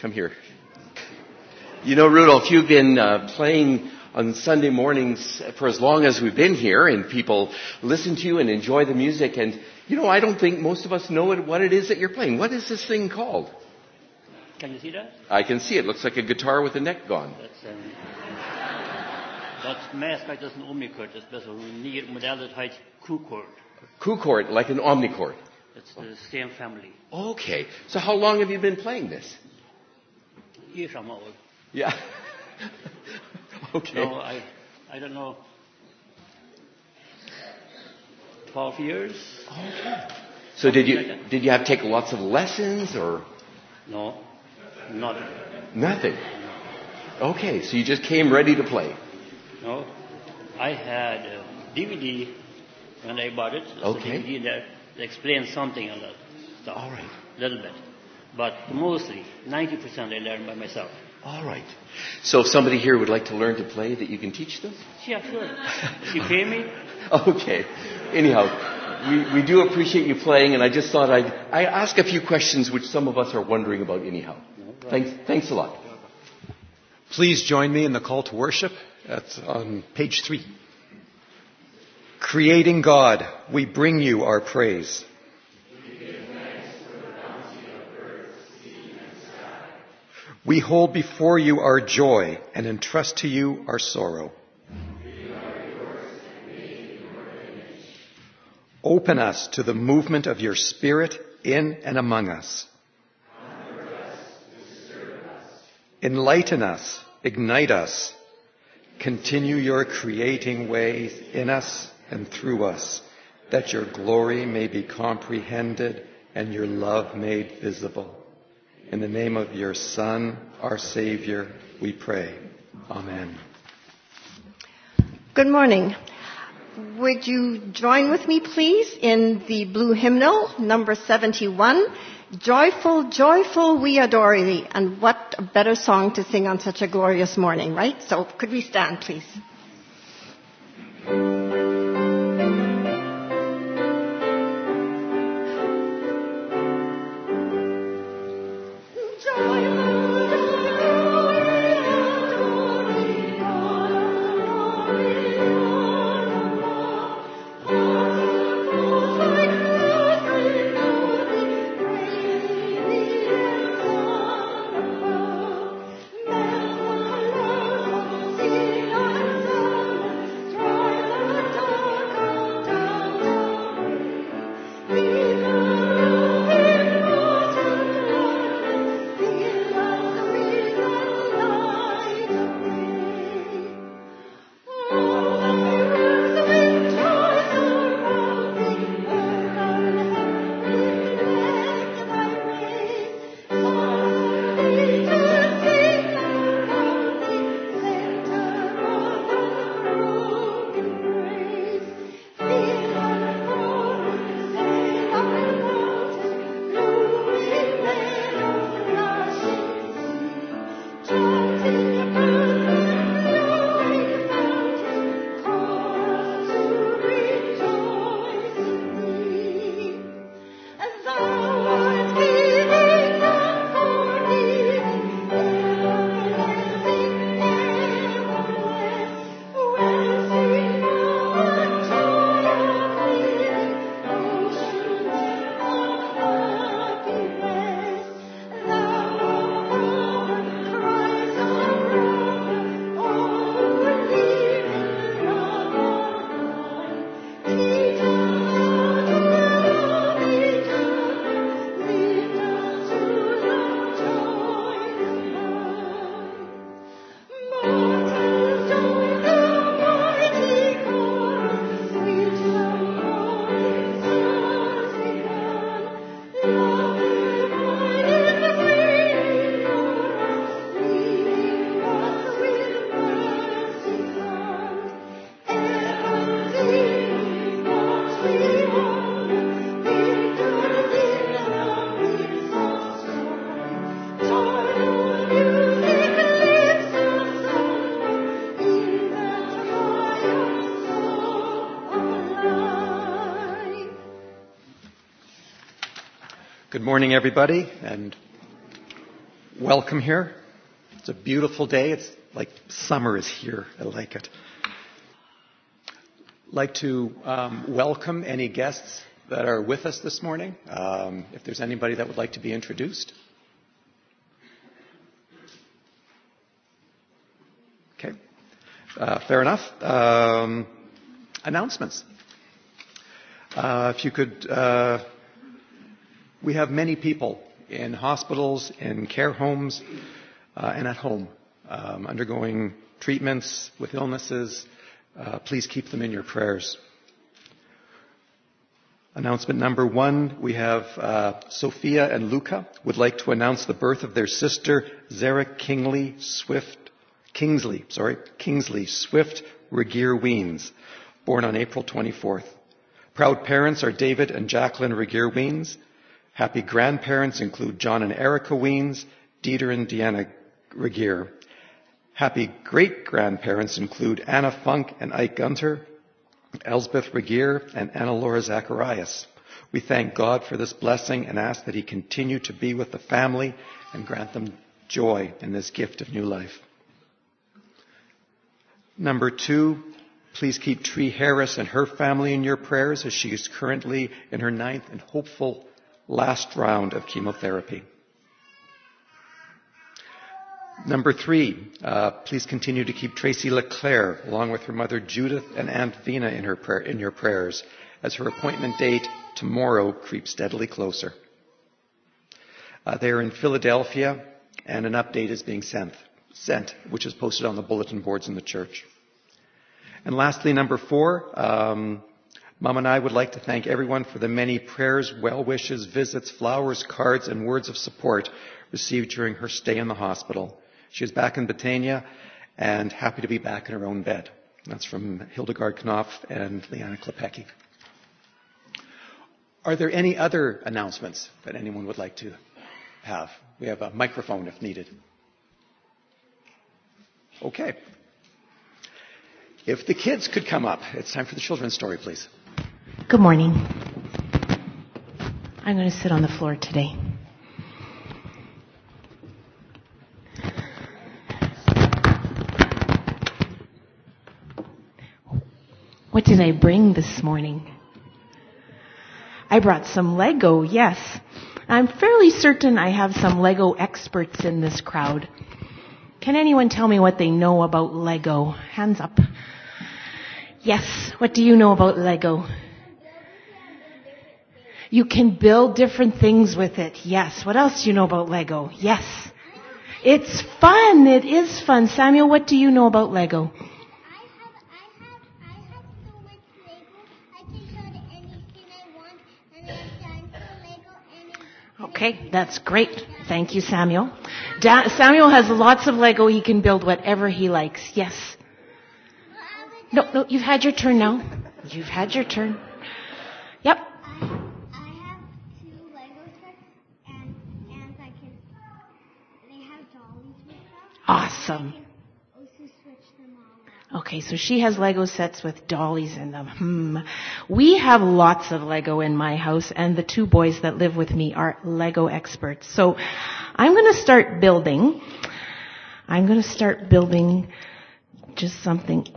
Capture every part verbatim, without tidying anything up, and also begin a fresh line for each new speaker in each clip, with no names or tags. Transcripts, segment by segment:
come here. You know, Rudolph, you've been uh, playing on Sunday mornings for as long as we've been here, and people listen to you and enjoy the music. And, you know, I don't think most of us know what, what it is that you're playing. What is this thing called?
Can you see that?
I can see it. Looks like a guitar with a neck gone.
That's, um, dat meestal is een omnichord. Dat is best wel een nieuw model. Dat heet Q-chord.
Q-chord, like an omnichord.
It's the same family.
Okay. So how long have you been playing this?
Years I'm old.
Yeah. Okay.
No, I, I don't know. Twelve years.
Okay. So did you did you have to take lots of lessons or?
No, nothing.
Nothing. Okay, so you just came ready to play.
No, I had a D V D when I bought it. It's
okay.
a D V D that explains something on that stuff.
All right.
A little bit, but mostly ninety percent I learned by myself.
All right. So if somebody here would like to learn to play, that you can teach them?
Yeah, sure. You pay me?
Okay. Anyhow, we, we do appreciate you playing, and I just thought I'd, I'd ask a few questions which some of us are wondering about anyhow.
No, right.
Thanks, thanks a lot.
Please join me in the call to worship. That's on page three. Creating God, we bring you our praise. We hold before you our joy and entrust to you our sorrow. Open us to the movement of your Spirit in and among us. Enlighten us, ignite us. Continue your creating ways in us and through us, that your glory may be comprehended and your love made visible. In the name of your Son, our Savior, we pray. Amen.
Good morning. Would you join with me, please, in the blue hymnal, number seventy-one, Joyful, Joyful, We Adore Thee. And what a better song to sing on such a glorious morning, right? So could we stand, please?
Good morning, everybody, and welcome here. It's a beautiful day. It's like summer is here. I like it. I'd like to um, welcome any guests that are with us this morning. Um, if there's anybody that would like to be introduced. Okay. Uh, fair enough. Um, announcements. Uh, if you could, uh, we have many people in hospitals, in care homes, uh, and at home, um, undergoing treatments with illnesses. Uh, please keep them in your prayers. Announcement number one, we have uh, Sophia and Luca would like to announce the birth of their sister, Zara Kingley Swift, Kingsley, sorry, Kingsley Swift Regier Weens, born on April twenty-fourth. Proud parents are David and Jacqueline Regier Weens. Happy grandparents include John and Erica Weens, Dieter and Deanna Regier. Happy great-grandparents include Anna Funk and Ike Gunter, Elsbeth Regier, and Anna Laura Zacharias. We thank God for this blessing and ask that He continue to be with the family and grant them joy in this gift of new life. Number two, please keep Tree Harris and her family in your prayers as she is currently in her ninth and hopeful last round of chemotherapy. Number three, uh, please continue to keep Tracy LeClaire along with her mother Judith and Aunt Vina in, her prayer, in your prayers as her appointment date tomorrow creeps steadily closer. Uh, they are in Philadelphia and an update is being sent. sent, which is posted on the bulletin boards in the church. And lastly, number four, um, Mom and I would like to thank everyone for the many prayers, well wishes, visits, flowers, cards, and words of support received during her stay in the hospital. She is back in Batania and happy to be back in her own bed. That's from Hildegard Knopf and Liana Klepecki. Are there any other announcements that anyone would like to have? We have a microphone if needed. Okay. If the kids could come up, it's time for the children's story, please.
Good morning. I'm going to sit on the floor today. What did I bring this morning? I brought some Lego, yes. I'm fairly certain I have some Lego experts in this crowd. Can anyone tell me what they know about Lego? Hands up. Yes, what do you know about Lego? You can build different things with it. Yes. What else do you know about Lego? Yes. It's fun. It is fun. Samuel, what do you know about Lego? Okay, that's great. Thank you, Samuel. Da- Samuel has lots of Lego. He can build whatever he likes. Yes. No, no, you've had your turn now. You've had your turn. Yep.
I have two Lego sets, and and I can. They have dollies with them.
Awesome.
I can also switch them all out.
Okay, so she has Lego sets with dollies in them. Hmm. We have lots of Lego in my house, and the two boys that live with me are Lego experts. So I'm going to start building. I'm going to start building just something.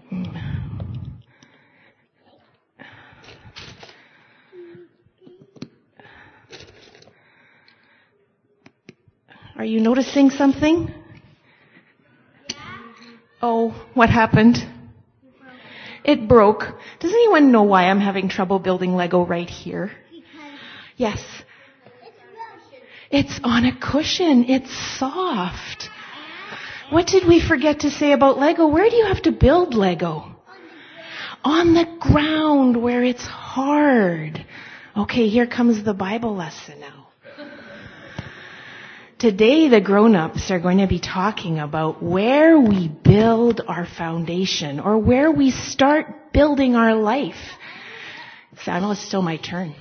Are you noticing something? Oh, what happened? It broke. Does anyone know why I'm having trouble building Lego right here? Yes. It's on a cushion. It's soft. What did we forget to say about Lego? Where do you have to build Lego? On the ground where it's hard. Okay, here comes the Bible lesson now. Today, the grown-ups are going to be talking about where we build our foundation or where we start building our life. Samuel, it's still my turn.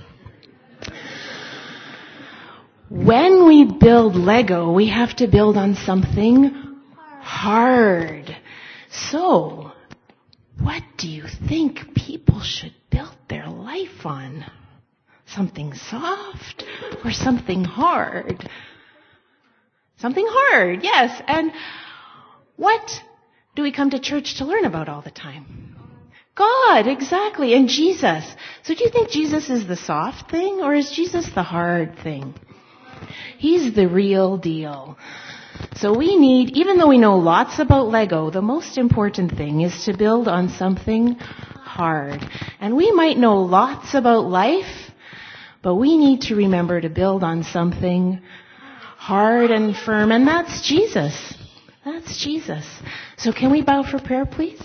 When we build Lego, we have to build on something hard. So, what do you think people should build their life on? Something soft or something hard? Something hard, yes. And what do we come to church to learn about all the time? God, exactly, and Jesus. So do you think Jesus is the soft thing, or is Jesus the hard thing? He's the real deal. So we need, even though we know lots about Lego, the most important thing is to build on something hard. And we might know lots about life, but we need to remember to build on something hard and firm, and that's Jesus. That's Jesus. So can we bow for prayer, please?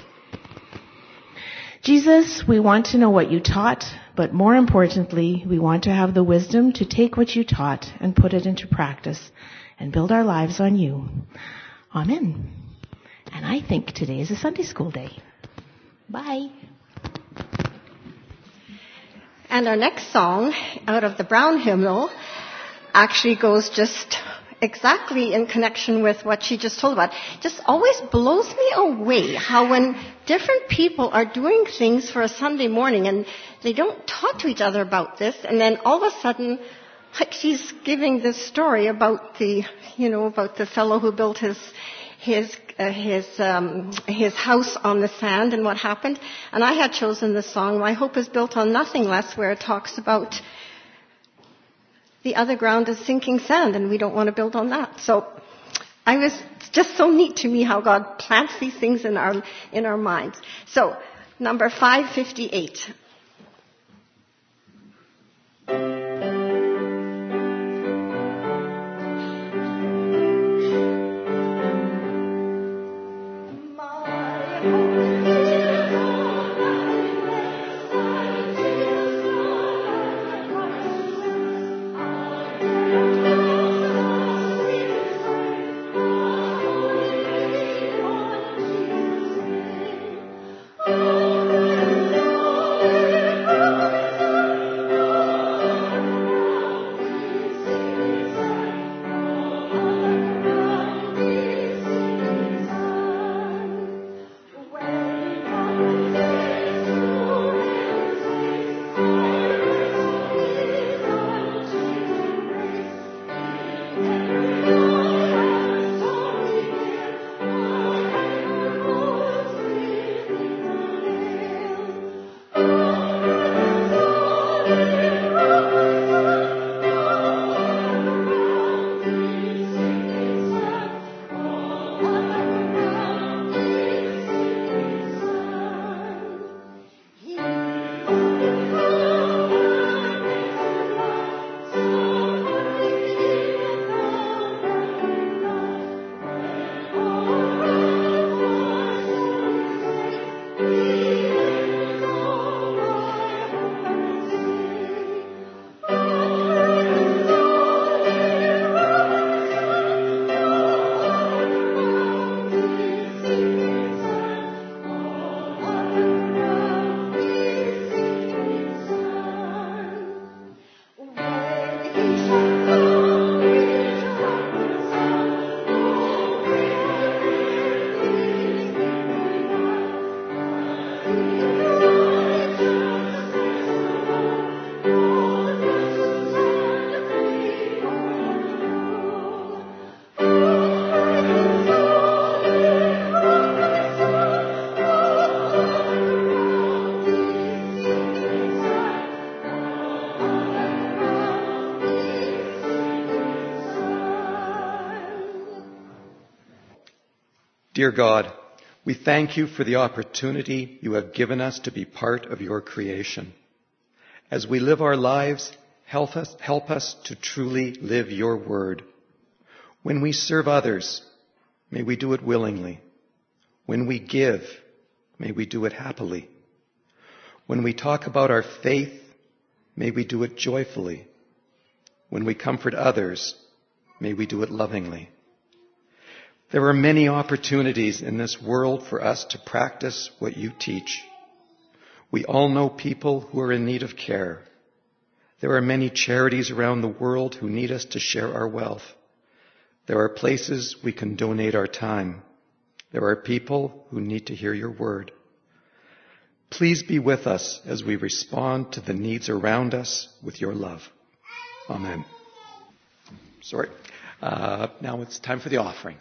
Jesus, we want to know what you taught, but more importantly, we want to have the wisdom to take what you taught and put it into practice and build our lives on you. Amen. And I think today is a Sunday school day. Bye.
And our next song out of the Brown hymnal actually goes just exactly in connection with what she just told about. It just always blows me away how when different people are doing things for a Sunday morning and they don't talk to each other about this, and then all of a sudden, like she's giving this story about the, you know, about the fellow who built his his uh, his um, his house on the sand and what happened. And I had chosen the song "My Hope Is Built on Nothing Less," where it talks about the other ground is sinking sand, and we don't want to build on that. So I was it's just so neat to me how God plants these things in our in our minds. So number five fifty-eight.
Dear God, we thank you for the opportunity you have given us to be part of your creation. As we live our lives, help us, help us to truly live your word. When we serve others, may we do it willingly. When we give, may we do it happily. When we talk about our faith, may we do it joyfully. When we comfort others, may we do it lovingly. There are many opportunities in this world for us to practice what you teach. We all know people who are in need of care. There are many charities around the world who need us to share our wealth. There are places we can donate our time. There are people who need to hear your word. Please be with us as we respond to the needs around us with your love. Amen. Sorry. Uh, now it's time for the offering.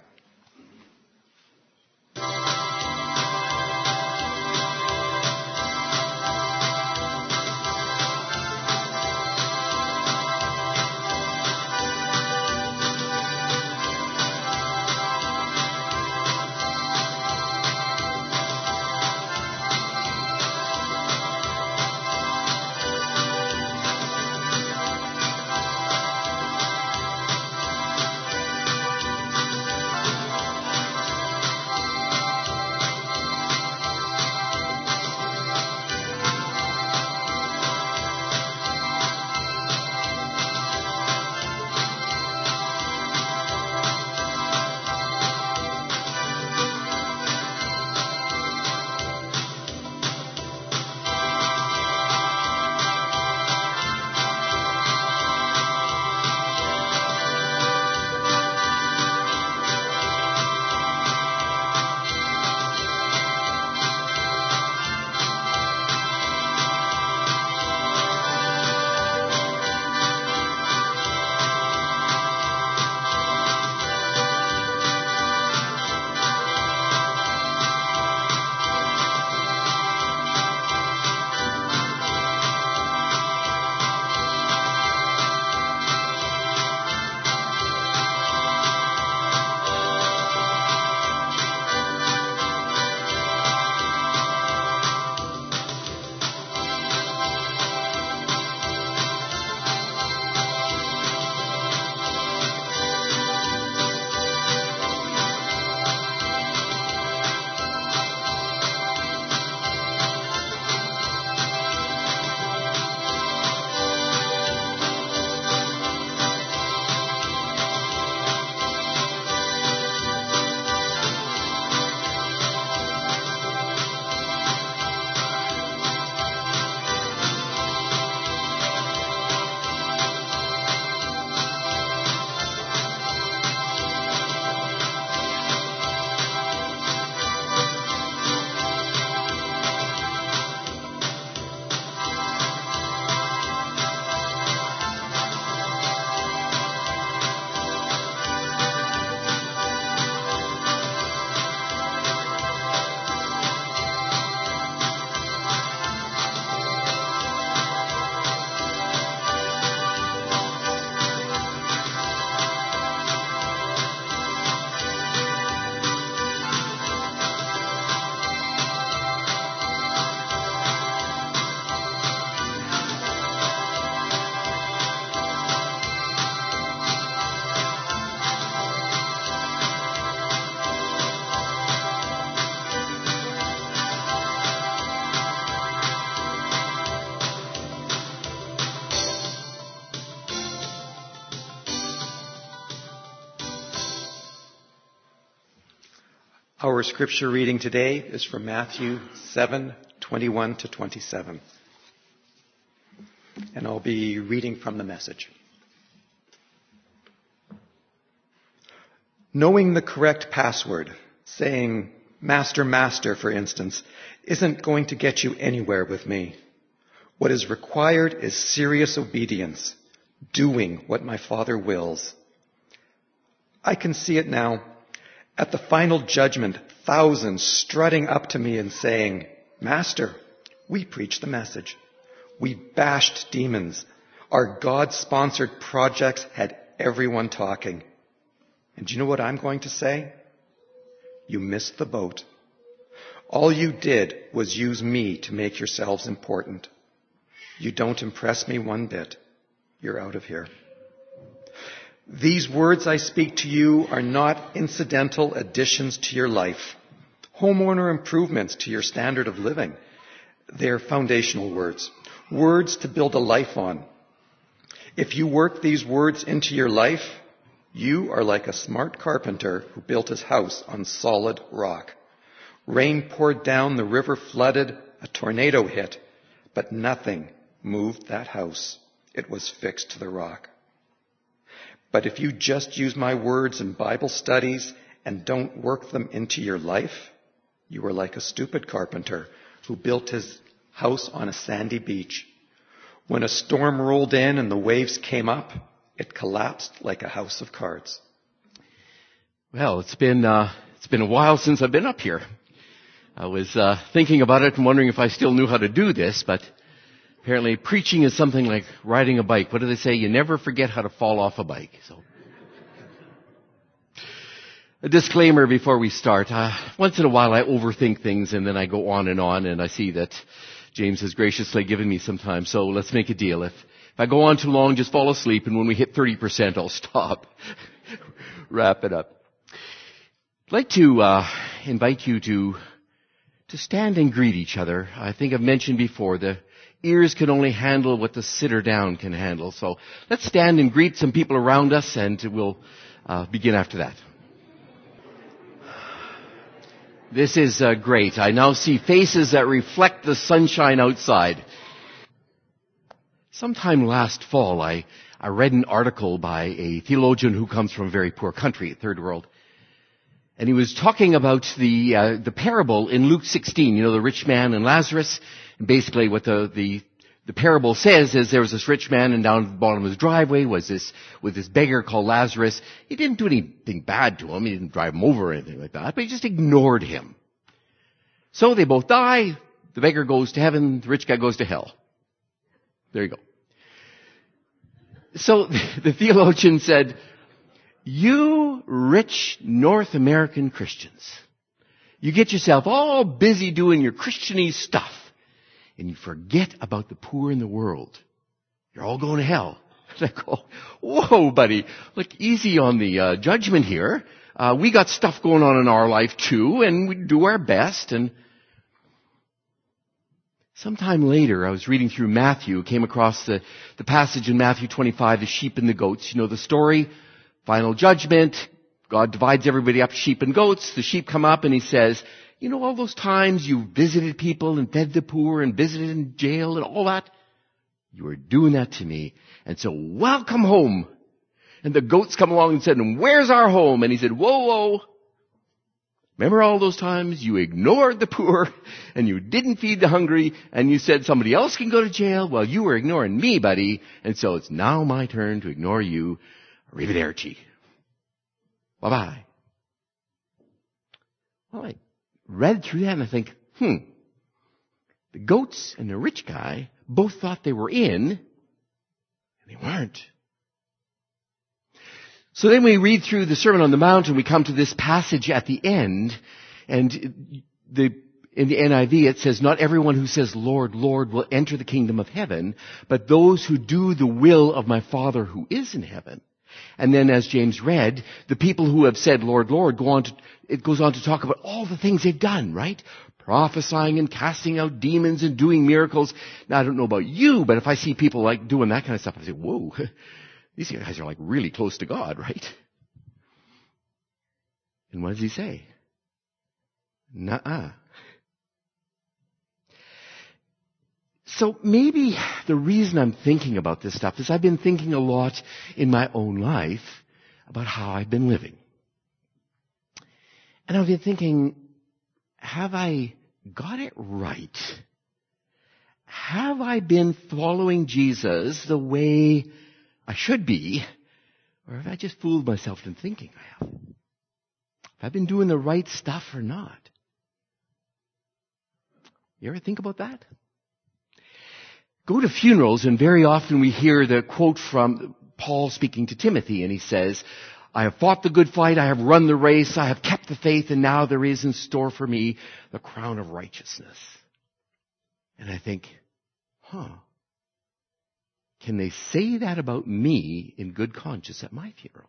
Our scripture reading today is from Matthew seven, twenty-one to twenty-seven. And I'll be reading from the Message. Knowing the correct password, saying, "Master, Master," for instance, isn't going to get you anywhere with me. What is required is serious obedience, doing what my Father wills. I can see it now. At the final judgment, thousands strutting up to me and saying, "Master, we preached the message. We bashed demons. Our God-sponsored projects had everyone talking." And do you know what I'm going to say? You missed the boat. All you did was use me to make yourselves important. You don't impress me one bit. You're out of here. These words I speak to you are not incidental additions to your life, homeowner improvements to your standard of living. They're foundational words, words to build a life on. If you work these words into your life, you are like a smart carpenter who built his house on solid rock. Rain poured down, the river flooded, a tornado hit, but nothing moved that house. It was fixed to the rock. But if you just use my words in Bible studies and don't work them into your life, you are like a stupid carpenter who built his house on a sandy beach. When a storm rolled in and the waves came up, it collapsed like a house of cards.
Well, it's been uh, it's been a while since I've been up here. I was uh, thinking about it and wondering if I still knew how to do this, but apparently preaching is something like riding a bike. What do they say? You never forget how to fall off a bike. So, a disclaimer before we start. Uh, once in a while I overthink things and then I go on and on, and I see that James has graciously given me some time, so let's make a deal. If, if I go on too long, just fall asleep, and when we hit thirty percent, I'll stop. Wrap it up. I'd like to uh, invite you to to stand and greet each other. I think I've mentioned before, the ears can only handle what the sitter down can handle. So let's stand and greet some people around us, and we'll uh, begin after that. This is uh, great. I now see faces that reflect the sunshine outside. Sometime last fall, I, I read an article by a theologian who comes from a very poor country, third world. And he was talking about the uh, the parable in Luke sixteen, you know, the rich man and Lazarus. And basically what the, the the parable says is there was this rich man, and down at the bottom of his driveway was this with this beggar called Lazarus. He didn't do anything bad to him. He didn't drive him over or anything like that, but he just ignored him. So they both die. The beggar goes to heaven. The rich guy goes to hell. There you go. So the theologian said, you rich North American Christians, you get yourself all busy doing your Christianese stuff, and you forget about the poor in the world. You're all going to hell. I go, whoa, buddy, look, easy on the uh, judgment here. Uh, we got stuff going on in our life too, and we do our best. And sometime later, I was reading through Matthew, came across the, the passage in Matthew twenty-five, the sheep and the goats. You know the story? Final judgment. God divides everybody up, sheep and goats. The sheep come up and he says, you know, all those times you visited people and fed the poor and visited in jail and all that? You were doing that to me. And so welcome home. And the goats come along and said, and where's our home? And he said, whoa, whoa. Remember all those times you ignored the poor and you didn't feed the hungry and you said somebody else can go to jail? Well, you were ignoring me, buddy. And so it's now my turn to ignore you. Arrivederci. Bye-bye. Well, I read through that and I think, hmm, the goats and the rich guy both thought they were in, and they weren't. So then we read through the Sermon on the Mount and we come to this passage at the end, and the in the N I V it says, not everyone who says, Lord, Lord, will enter the kingdom of heaven, but those who do the will of my Father who is in heaven. And then as James read, the people who have said, Lord, Lord, go on to, it goes on to talk about all the things they've done, right? Prophesying and casting out demons and doing miracles. Now, I don't know about you, but if I see people like doing that kind of stuff, I say, whoa, these guys are like really close to God, right? And what does he say? Nuh-uh. So maybe the reason I'm thinking about this stuff is I've been thinking a lot in my own life about how I've been living. And I've been thinking, have I got it right? Have I been following Jesus the way I should be? Or have I just fooled myself in thinking I have? Have I been doing the right stuff or not? You ever think about that? Go to funerals, and very often we hear the quote from Paul speaking to Timothy, and he says, I have fought the good fight, I have run the race, I have kept the faith, and now there is in store for me the crown of righteousness. And I think, huh, can they say that about me in good conscience at my funeral?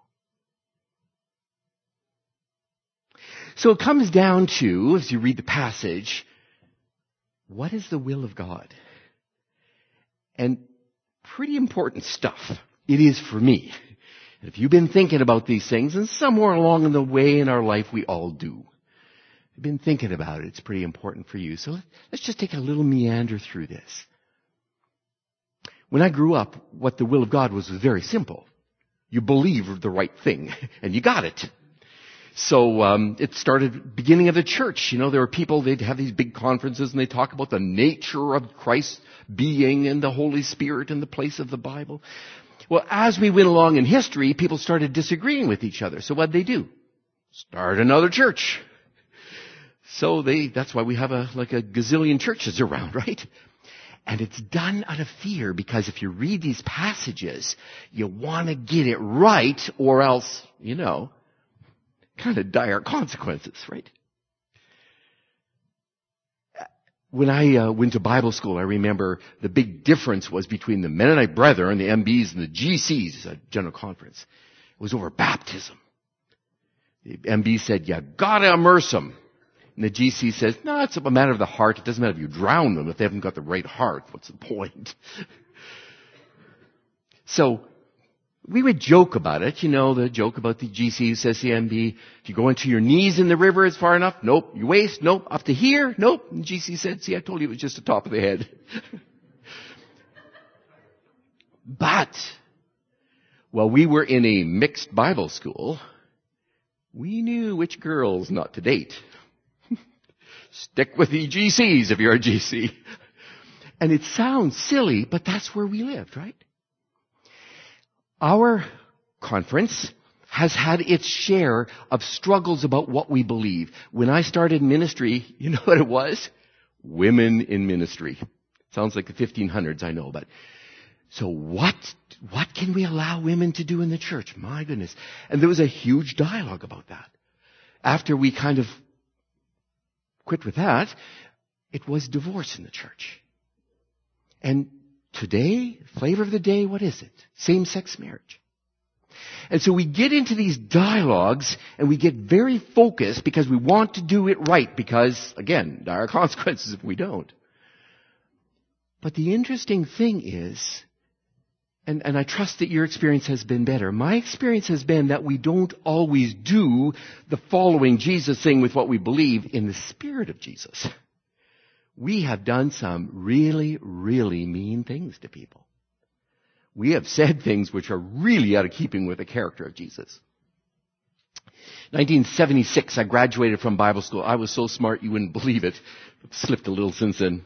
So it comes down to, as you read the passage, what is the will of God? And pretty important stuff it is for me. And if you've been thinking about these things, and somewhere along the way in our life we all do, you've been thinking about it, it's pretty important for you. So let's just take a little meander through this. When I grew up, what the will of God was was very simple. You believed the right thing, and you got it. So um, it started beginning of the church. You know, there were people, they'd have these big conferences and they talk about the nature of Christ's being and the Holy Spirit and the place of the Bible. Well, as we went along in history, people started disagreeing with each other. So what'd they do? start another church. So they, that's why we have a, like a gazillion churches around, right? And it's done out of fear, because if you read these passages, you want to get it right, or else, you know, kind of dire consequences, right? When I uh, went to Bible school, I remember the big difference was between the Mennonite Brethren, the M Bs, and the G Cs, a General Conference. It was over baptism. The M B said, you gotta immerse them. And the G C says, no, it's a matter of the heart. It doesn't matter if you drown them. If they haven't got the right heart, what's the point? So, we would joke about it. You know, the joke about the G C who says to the M B, if you go into your knees in the river, it's far enough. Nope. Your waist? Nope. Up to here? Nope. And the G C said, see, I told you it was just the top of the head. But, while we were in a mixed Bible school, we knew which girls not to date. Stick with the G Cs if you're a G C. And it sounds silly, but that's where we lived, right? Our conference has had its share of struggles about what we believe. When I started ministry, you know what it was? Women in ministry. Sounds like the fifteen hundreds, I know, but so what, what can we allow women to do in the church? My goodness. And there was a huge dialogue about that. After we kind of quit with that, it was divorce in the church. And today, flavor of the day, what is it? Same-sex marriage. And so we get into these dialogues and we get very focused because we want to do it right, because, again, there are consequences if we don't. But the interesting thing is, and, and I trust that your experience has been better. My experience has been that we don't always do the following Jesus thing with what we believe in the spirit of Jesus. We have done some really, really mean things to people. We have said things which are really out of keeping with the character of Jesus. nineteen seventy-six, I graduated from Bible school. I was so smart you wouldn't believe it. I've slipped a little since then.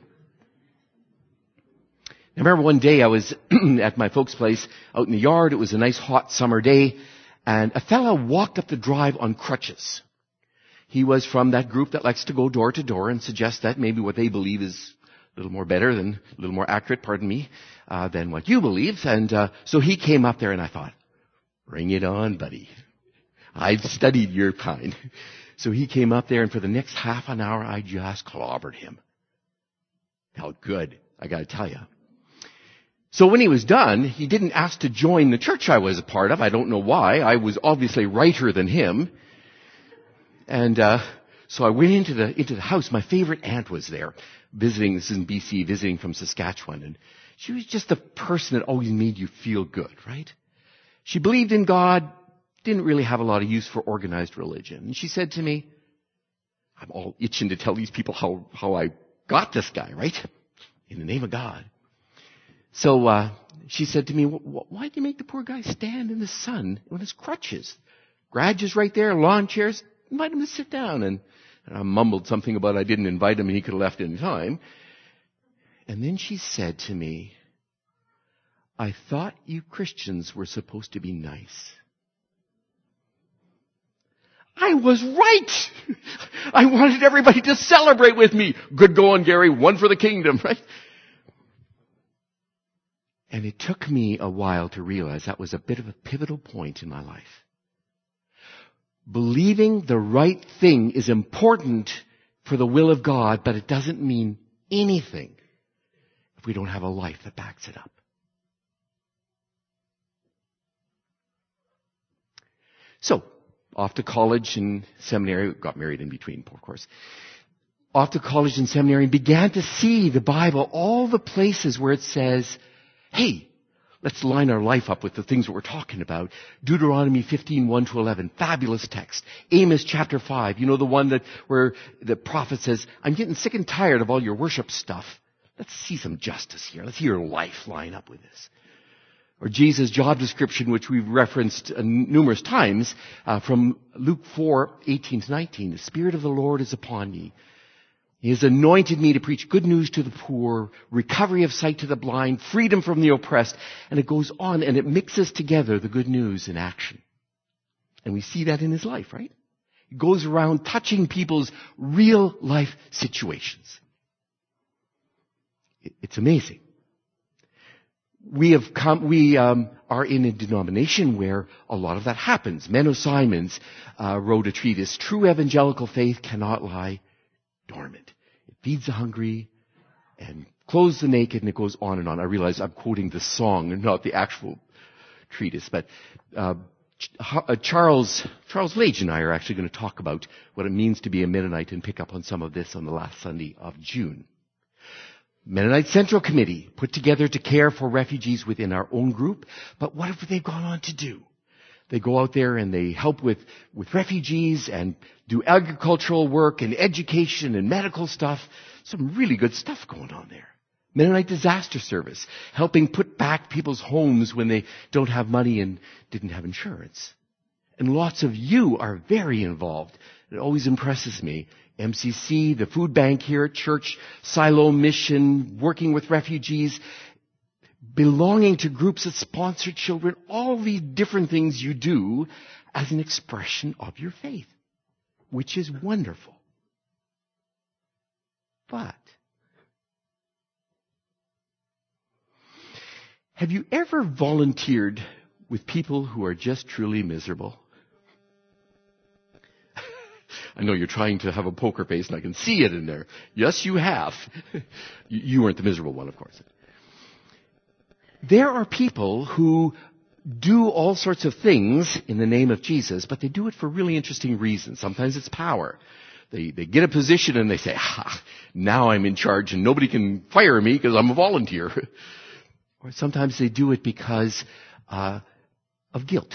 I remember one day I was at my folks' place out in the yard. It was a nice hot summer day, and a fellow walked up the drive on crutches. He was from that group that likes to go door to door and suggest that maybe what they believe is a little more better than, a little more accurate, pardon me, uh, than what you believe. And uh, so he came up there and I thought, bring it on, buddy. I've studied your kind. So he came up there and for the next half an hour I just clobbered him. Felt good, I gotta tell you. So when he was done, he didn't ask to join the church I was a part of. I don't know why. I was obviously righter than him. And uh so I went into the into the house. My favorite aunt was there, visiting. This is in B C, visiting from Saskatchewan. And she was just the person that always made you feel good, right? She believed in God, didn't really have a lot of use for organized religion. And she said to me, I'm all itching to tell these people how, how I got this guy, right? In the name of God. So uh she said to me, why do you make the poor guy stand in the sun on his crutches? Garage is right there, lawn chairs. Invite him to sit down. And, and I mumbled something about I didn't invite him and he could have left any time. And then she said to me, I thought you Christians were supposed to be nice. I was right. I wanted everybody to celebrate with me. Good going, Gary. One for the kingdom, right? And it took me a while to realize that was a bit of a pivotal point in my life. Believing the right thing is important for the will of God, but it doesn't mean anything if we don't have a life that backs it up. So, off to college and seminary, got married in between, of course. Off to college and seminary and began to see the Bible, all the places where it says, hey, let's line our life up with the things that we're talking about. Deuteronomy fifteen, one to eleven, fabulous text. Amos chapter five, you know, the one that where the prophet says, I'm getting sick and tired of all your worship stuff. Let's see some justice here. Let's see your life line up with this. Or Jesus' job description, which we've referenced uh, numerous times, uh, from Luke four, eighteen to nineteen. The Spirit of the Lord is upon me. He has anointed me to preach good news to the poor, recovery of sight to the blind, freedom from the oppressed. And it goes on and it mixes together the good news in action. And we see that in his life, right? He goes around touching people's real life situations. It's amazing. We have come, we um, are in a denomination where a lot of that happens. Menno Simons uh, wrote a treatise, True Evangelical Faith Cannot Lie Dormant. It feeds the hungry and clothes the naked, and it goes on and on. I realize I'm quoting the song and not the actual treatise, but uh, Charles Charles Lage and I are actually going to talk about what it means to be a Mennonite and pick up on some of this on the last Sunday of June. Mennonite Central Committee put together to care for refugees within our own group, but what have they gone on to do? They go out there and they help with, with refugees and do agricultural work and education and medical stuff. Some really good stuff going on there. Mennonite Disaster Service, helping put back people's homes when they don't have money and didn't have insurance. And lots of you are very involved. It always impresses me. M C C, the food bank here at church, Silo Mission, working with refugees, belonging to groups that sponsor children, all these different things you do as an expression of your faith, which is wonderful. But have you ever volunteered with people who are just truly miserable? I know you're trying to have a poker face, and I can see it in there. Yes, you have. You weren't the miserable one, of course. There are people who do all sorts of things in the name of Jesus, but they do it for really interesting reasons. Sometimes it's power. They, they get a position and they say, ah, now I'm in charge and nobody can fire me because I'm a volunteer. Or sometimes they do it because uh, of guilt.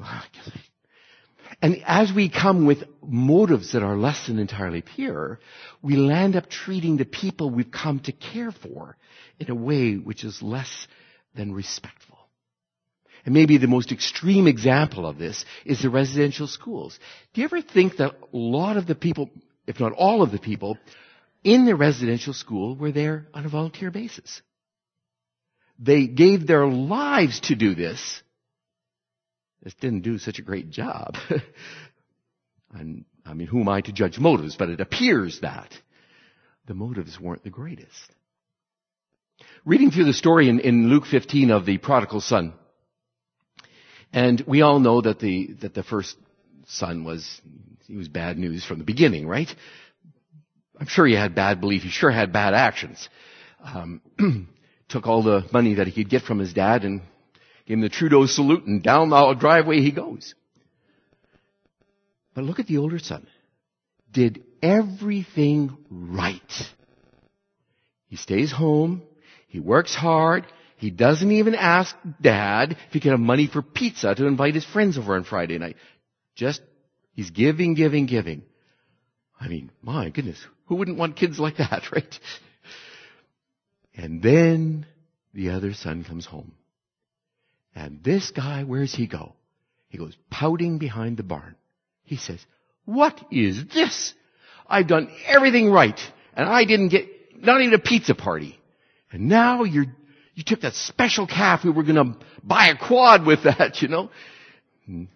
And as we come with motives that are less than entirely pure, we land up treating the people we've come to care for in a way which is less than respectful. And maybe the most extreme example of this is the residential schools. Do you ever think that a lot of the people, if not all of the people, in the residential school were there on a volunteer basis? They gave their lives to do this. Just didn't do such a great job. And, I mean, who am I to judge motives? But it appears that the motives weren't the greatest. Reading through the story in, in Luke fifteen of the prodigal son, and we all know that the that the first son was he was bad news from the beginning, right? I'm sure he had bad belief. He sure had bad actions. Um, took all the money that he could get from his dad and gave him the Trudeau salute, and down the driveway he goes. But look at the older son. Did everything right. He stays home. He works hard. He doesn't even ask Dad if he can have money for pizza to invite his friends over on Friday night. Just, he's giving, giving, giving. I mean, my goodness, who wouldn't want kids like that, right? And then the other son comes home. And this guy, where's he go? He goes pouting behind the barn. He says, what is this? I've done everything right, and I didn't get not even a pizza party. And now you're, you took that special calf. We were going to buy a quad with that, you know. And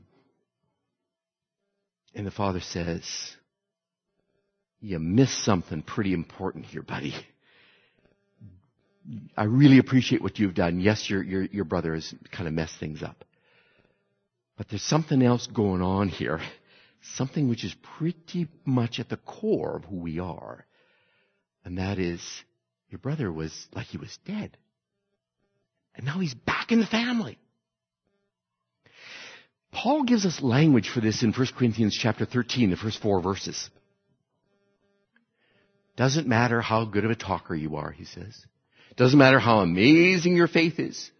the father says, you missed something pretty important here, buddy. I really appreciate what you've done. Yes, your, your, your brother has kind of messed things up. But there's something else going on here. Something which is pretty much at the core of who we are. And that is, your brother was like he was dead. And now he's back in the family. Paul gives us language for this in First Corinthians chapter thirteen, the first four verses. Doesn't matter how good of a talker you are, he says. Doesn't matter how amazing your faith is.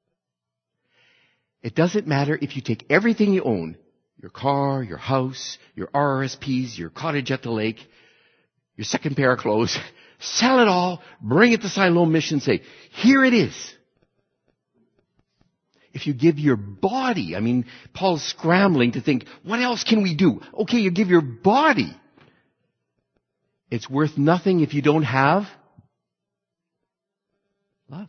It doesn't matter if you take everything you own, your car, your house, your R R S Ps, your cottage at the lake, your second pair of clothes, sell it all, bring it to Siloam Mission, say, here it is. If you give your body, I mean, Paul's scrambling to think, what else can we do? Okay, you give your body. It's worth nothing if you don't have love.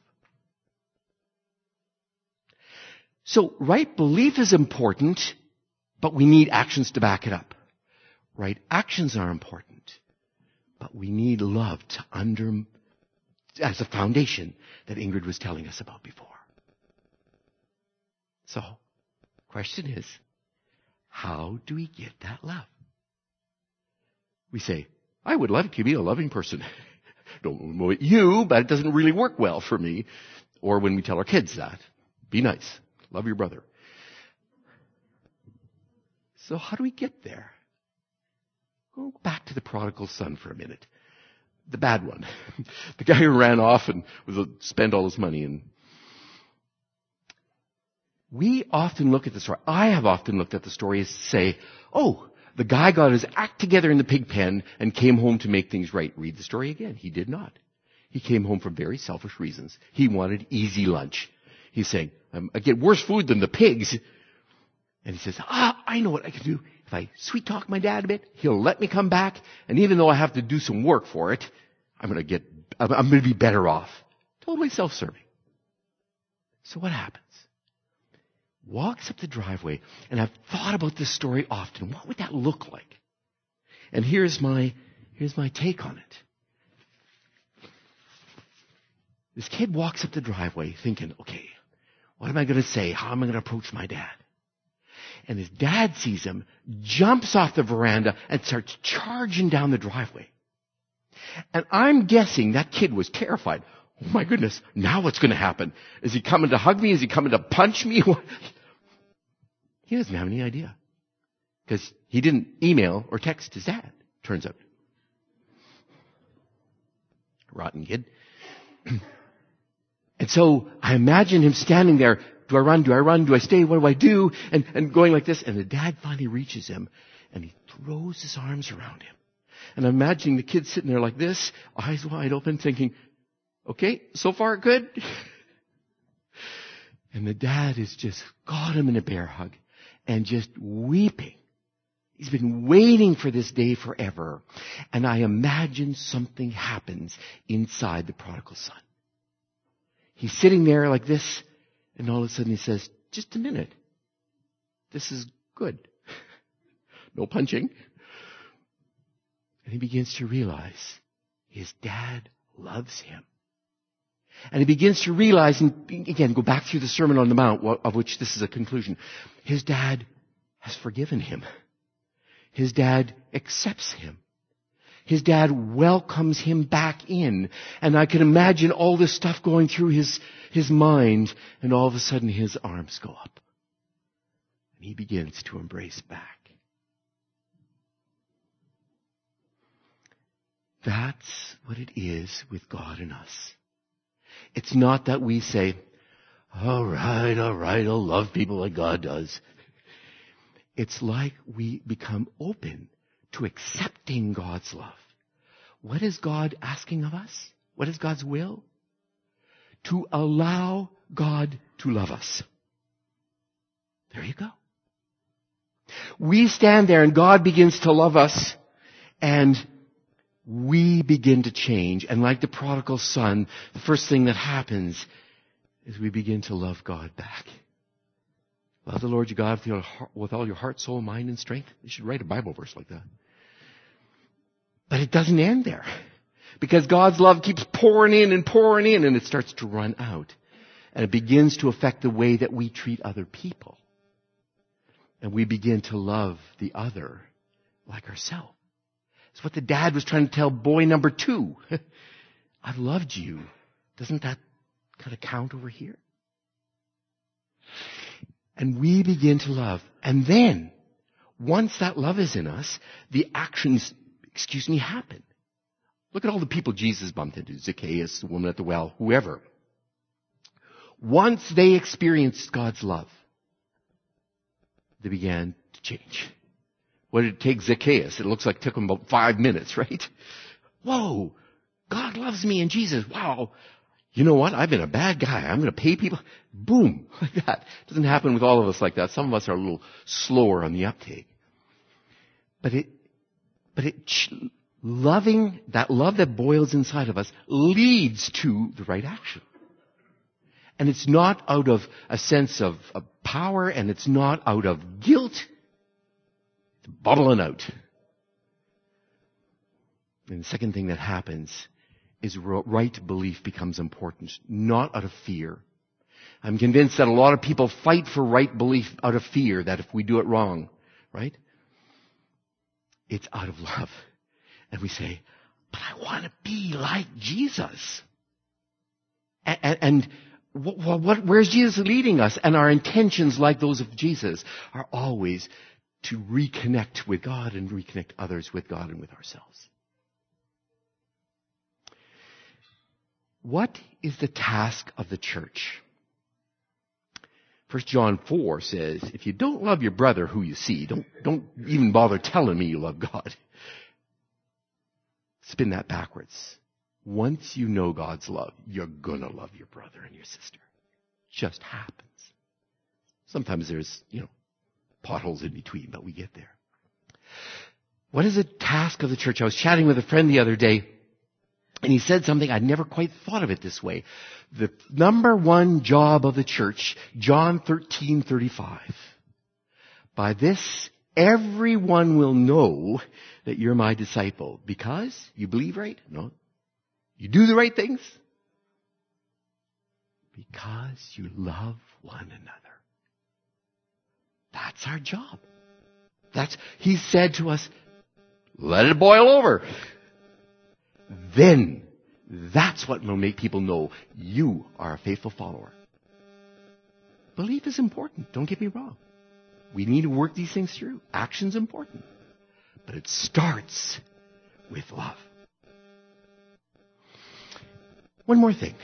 So, right belief is important, but we need actions to back it up. Right actions are important. But we need love to under, as a foundation that Ingrid was telling us about before. So, question is, how do we get that love? We say, I would love to be a loving person. Don't know you, but it doesn't really work well for me. Or when we tell our kids that, be nice, love your brother. So how do we get there? Go back to the prodigal son for a minute. The bad one. The guy who ran off and was a, spent all his money. And we often look at the story. I have often looked at the story as say, oh, the guy got his act together in the pig pen and came home to make things right. Read the story again. He did not. He came home for very selfish reasons. He wanted easy lunch. He's saying, um, I get worse food than the pigs. And he says, ah, I know what I can do. If I sweet talk my dad a bit, he'll let me come back. And even though I have to do some work for it, I'm going to get, I'm, I'm going to be better off. Totally self-serving. So what happens? Walks up the driveway, and I've thought about this story often. What would that look like? And here's my, here's my take on it. This kid walks up the driveway thinking, okay, what am I going to say? How am I going to approach my dad? And his dad sees him, jumps off the veranda, and starts charging down the driveway. And I'm guessing that kid was terrified. Oh my goodness, now what's going to happen? Is he coming to hug me? Is he coming to punch me? He doesn't have any idea. Because he didn't email or text his dad, turns out. Rotten kid. And so I imagine him standing there. Do I run? Do I run? Do I stay? What do I do? And, and going like this. And the dad finally reaches him and he throws his arms around him. And I'm imagining the kid sitting there like this, eyes wide open, thinking, okay, so far good. And the dad has just got him in a bear hug and just weeping. He's been waiting for this day forever. And I imagine something happens inside the prodigal son. He's sitting there like this, and all of a sudden he says, just a minute. This is good. No punching. And he begins to realize his dad loves him. And he begins to realize, and again, go back through the Sermon on the Mount, of which this is a conclusion. His dad has forgiven him. His dad accepts him. His dad welcomes him back in. And I can imagine all this stuff going through his, his mind, and all of a sudden his arms go up. And he begins to embrace back. That's what it is with God and us. It's not that we say, all right, all right, I'll love people like God does. It's like we become open to accepting God's love. What is God asking of us? What is God's will? To allow God to love us. There you go. We stand there and God begins to love us, and we begin to change. And like the prodigal son, the first thing that happens is we begin to love God back. Love the Lord your God with, your heart, with all your heart, soul, mind, and strength. You should write a Bible verse like that. But it doesn't end there. Because God's love keeps pouring in and pouring in, and it starts to run out. And it begins to affect the way that we treat other people. And we begin to love the other like ourselves. It's what the dad was trying to tell boy number two. I've loved you. Doesn't that kind of count over here? And we begin to love. And then, once that love is in us, the actions, excuse me, happen. Look at all the people Jesus bumped into. Zacchaeus, the woman at the well, whoever. Once they experienced God's love, they began to change. What did it take Zacchaeus? It looks like it took him about five minutes, right? Whoa, God loves me and Jesus. Wow. You know what? I've been a bad guy. I'm going to pay people. Boom. Like that. It doesn't happen with all of us like that. Some of us are a little slower on the uptake. But it, but it, loving, that love that boils inside of us leads to the right action. And it's not out of a sense of, of power, and it's not out of guilt. It's bubbling out. And the second thing that happens is right belief becomes important, not out of fear. I'm convinced that a lot of people fight for right belief out of fear that if we do it wrong, right? It's out of love. And we say, but I want to be like Jesus. And, and what, what, where's Jesus leading us? And our intentions, like those of Jesus, are always to reconnect with God and reconnect others with God and with ourselves. What is the task of the church? First John four says, if you don't love your brother who you see, don't, don't even bother telling me you love God. Spin that backwards. Once you know God's love, you're gonna love your brother and your sister. Just happens. Sometimes there's, you know, potholes in between, but we get there. What is the task of the church? I was chatting with a friend the other day, and he said something, I'd never quite thought of it this way. The number one job of the church, John thirteen thirty-five. By this, everyone will know that you're my disciple. Because you believe right? No. You do the right things? Because you love one another. That's our job. That's, he said to us, let it boil over. Then, that's what will make people know you are a faithful follower. Belief is important, don't get me wrong. We need to work these things through. Action's important. But it starts with love. One more thing.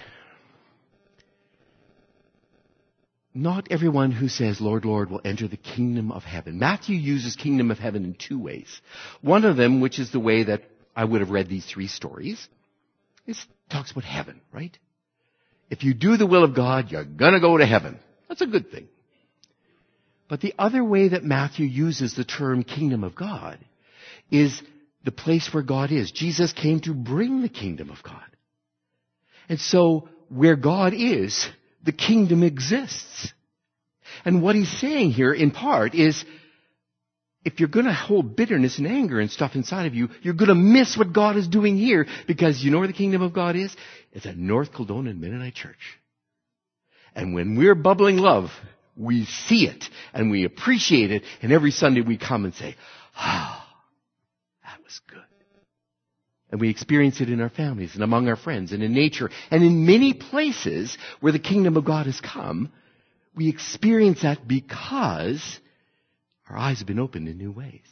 Not everyone who says, Lord, Lord, will enter the kingdom of heaven. Matthew uses kingdom of heaven in two ways. One of them, which is the way that I would have read these three stories, is talks about heaven, right? If you do the will of God, you're gonna go to heaven. That's a good thing. But the other way that Matthew uses the term kingdom of God is the place where God is. Jesus came to bring the kingdom of God. And so, where God is, the kingdom exists. And what he's saying here, in part, is if you're going to hold bitterness and anger and stuff inside of you, you're going to miss what God is doing here, because you know where the kingdom of God is? It's at North Kildonan Mennonite Church. And when we're bubbling love, we see it and we appreciate it, and every Sunday we come and say, ah, oh, that was good. And we experience it in our families and among our friends and in nature and in many places where the kingdom of God has come. We experience that because our eyes have been opened in new ways.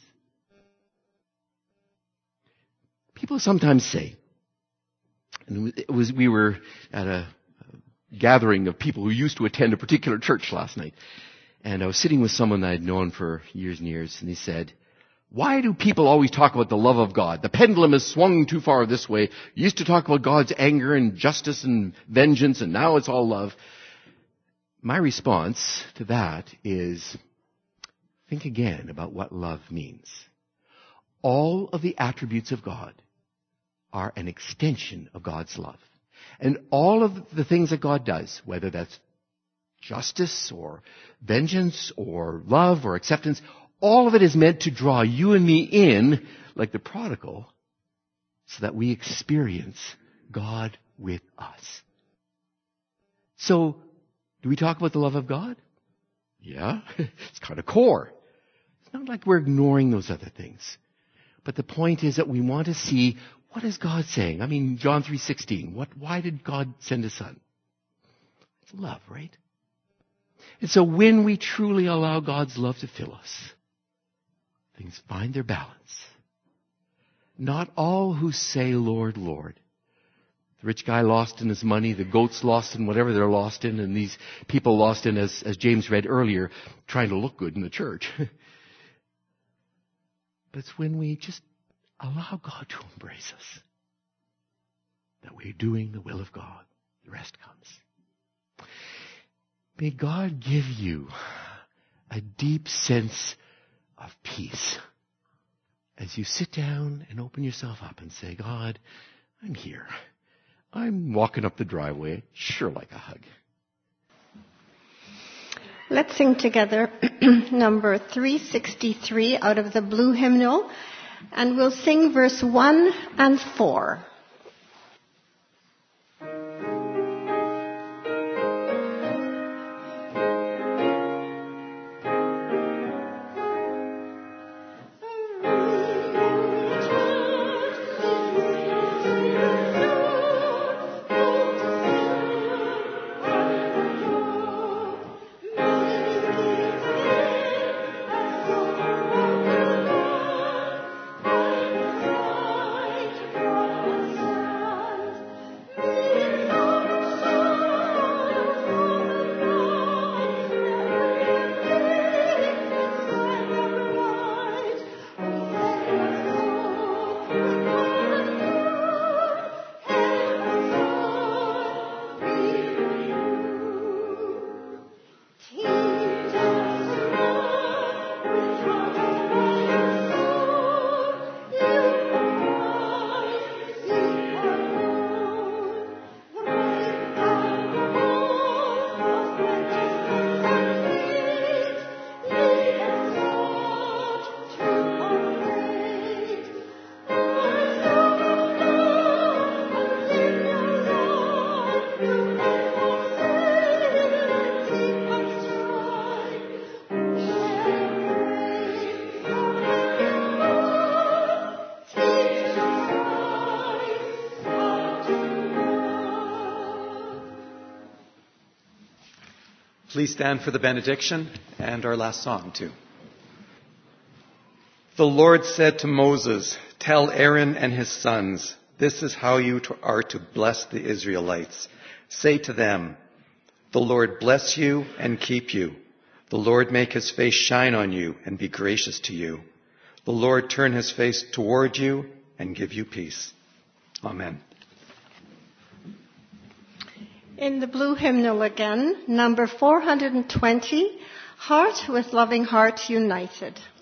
People sometimes say, and it was, we were at a gathering of people who used to attend a particular church last night, and I was sitting with someone I had known for years and years, and he said, why do people always talk about the love of God? The pendulum has swung too far this way. You used to talk about God's anger and justice and vengeance, and now it's all love. My response to that is, think again about what love means. All of the attributes of God are an extension of God's love. And all of the things that God does, whether that's justice or vengeance or love or acceptance, all of it is meant to draw you and me in, like the prodigal, so that we experience God with us. So, do we talk about the love of God? Yeah, it's kind of core. It's not like we're ignoring those other things. But the point is that we want to see, what is God saying? I mean, John three sixteen, what, why did God send His Son? It's love, right? And so when we truly allow God's love to fill us, things find their balance. Not all who say, Lord, Lord. The rich guy lost in his money, the goats lost in whatever they're lost in, and these people lost in, as, as James read earlier, trying to look good in the church. But it's when we just allow God to embrace us that we're doing the will of God. The rest comes. May God give you a deep sense of peace as you sit down and open yourself up and say, God, I'm here. I'm walking up the driveway. Sure like a hug.
Let's sing together number three sixty-three out of the blue hymnal. And we'll sing verse one and four.
Please stand for the benediction and our last song, too. The Lord said to Moses, "Tell Aaron and his sons, this is how you are to bless the Israelites. Say to them, the Lord bless you and keep you. The Lord make his face shine on you and be gracious to you. The Lord turn his face toward you and give you peace." Amen.
In the blue hymnal again, number four hundred twenty, Heart with Loving Heart United.